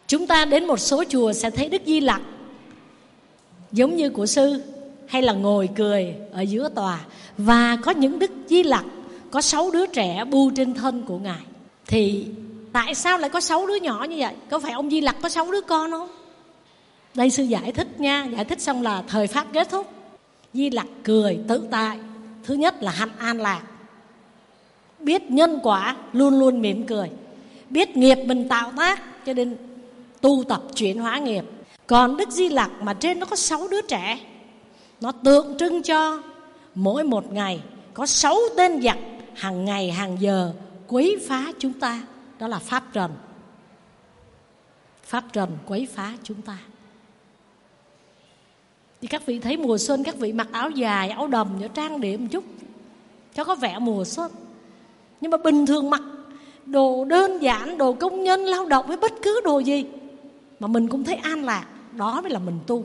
Chúng ta đến một số chùa sẽ thấy Đức Di Lặc giống như của sư, hay là ngồi cười ở giữa tòa. Và có những Đức Di Lặc có 6 đứa trẻ bu trên thân của Ngài. Thì tại sao lại có 6 đứa nhỏ như vậy? Có phải ông Di Lặc có 6 đứa con không? Đây sư giải thích nha. Giải thích xong là thời pháp kết thúc. Di Lặc cười tự tại. Thứ nhất là hạnh an lạc, biết nhân quả, luôn luôn mỉm cười, biết nghiệp mình tạo tác, cho nên tu tập chuyển hóa nghiệp. Còn Đức Di Lặc mà trên nó có 6 đứa trẻ, nó tượng trưng cho mỗi một ngày có 6 tên giặc hàng ngày hàng giờ quấy phá chúng ta. Đó là pháp trần. Pháp trần quấy phá chúng ta. Thì các vị thấy mùa xuân các vị mặc áo dài, áo đầm cho trang điểm một chút cho có vẻ mùa xuân. Nhưng mà bình thường mặc đồ đơn giản, đồ công nhân lao động với bất cứ đồ gì mà mình cũng thấy an lạc, đó mới là mình tu.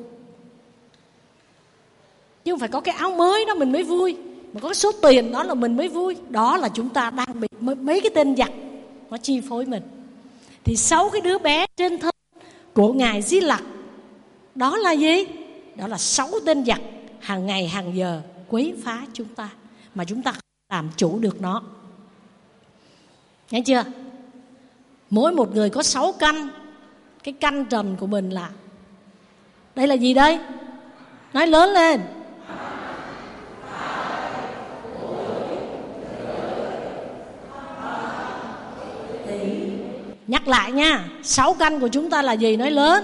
Nhưng phải có cái áo mới đó mình mới vui, mà có cái số tiền đó là mình mới vui. Đó là chúng ta đang bị mấy cái tên giặc nó chi phối mình. Thì 6 cái đứa bé trên thân của Ngài Di Lặc đó là gì? Đó là 6 tên giặc hàng ngày hàng giờ quấy phá chúng ta, mà chúng ta không làm chủ được nó. Nghe chưa? Mỗi một người có 6 căn. Cái căn trần của mình là, đây là gì đây? Nói lớn lên. Nhắc lại nha, 6 căn của chúng ta là gì? Nói lớn.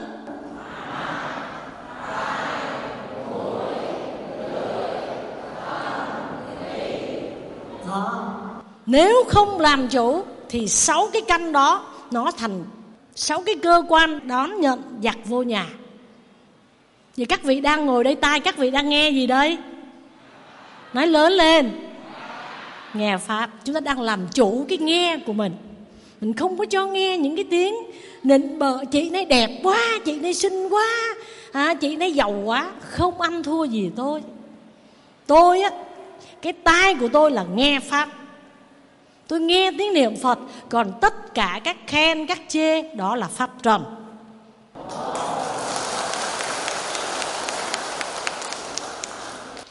Nếu không làm chủ thì 6 cái căn đó nó thành 6 cái cơ quan đón nhận giặc vô nhà. Vậy các vị đang ngồi đây, tai các vị đang nghe gì đây? Nói lớn lên. Nghe Pháp. Chúng ta đang làm chủ cái nghe của mình. Mình không có cho nghe những cái tiếng nịnh bợ, chị này đẹp quá, chị này xinh quá, chị này giàu quá. Không ăn thua gì tôi. Tôi á, cái tai của tôi là nghe Pháp. Tôi nghe tiếng niệm Phật. Còn tất cả các khen, các chê, đó là pháp trần.